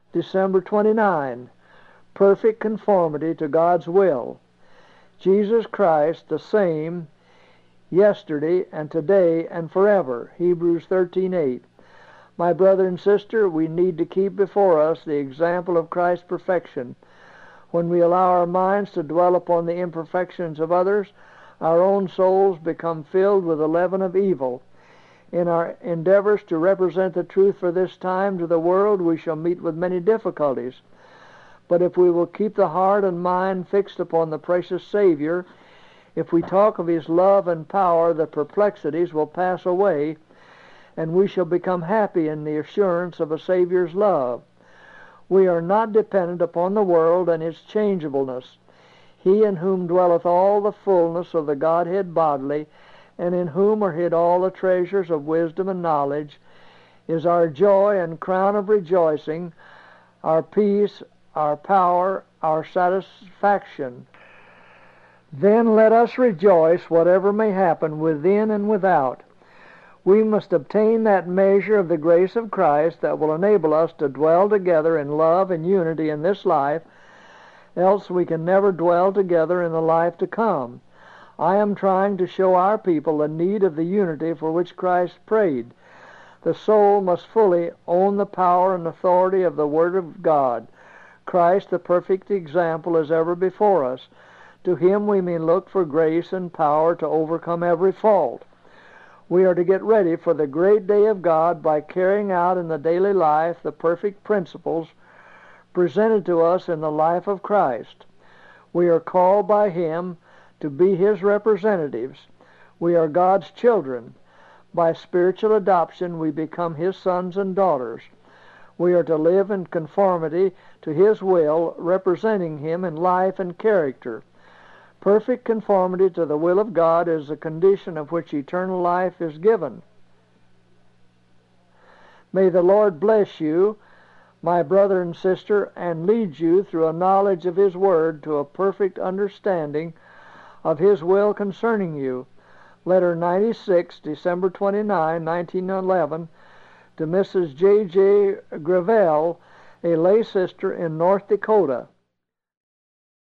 December 29. Perfect conformity to God's will. Jesus Christ the same yesterday and today and forever. Hebrews 13:8. My brother and sister, we need to keep before us the example of Christ's perfection. When we allow our minds to dwell upon the imperfections of others, our own souls become filled with the leaven of evil. In our endeavors to represent the truth for this time to the world, we shall meet with many difficulties. But if we will keep the heart and mind fixed upon the precious Savior, if we talk of His love and power, the perplexities will pass away, and we shall become happy in the assurance of a Savior's love. We are not dependent upon the world and its changeableness. He in whom dwelleth all the fullness of the Godhead bodily, and in whom are hid all the treasures of wisdom and knowledge, is our joy and crown of rejoicing, our peace, our power, our satisfaction. Then let us rejoice whatever may happen within and without. We must obtain that measure of the grace of Christ that will enable us to dwell together in love and unity in this life, else we can never dwell together in the life to come. I am trying to show our people the need of the unity for which Christ prayed. The soul must fully own the power and authority of the Word of God. Christ, the perfect example, is ever before us. To Him we may look for grace and power to overcome every fault. We are to get ready for the great day of God by carrying out in the daily life the perfect principles presented to us in the life of Christ. We are called by Him to be His representatives. We are God's children. By spiritual adoption we become His sons and daughters. We are to live in conformity to His will, representing Him in life and character. Perfect conformity to the will of God is the condition of which eternal life is given. May the Lord bless you, my brother and sister, and lead you through a knowledge of His Word to a perfect understanding of His will concerning you. Letter 96, December 29, 1911, to Mrs. J.J. Gravel, a lay sister in North Dakota.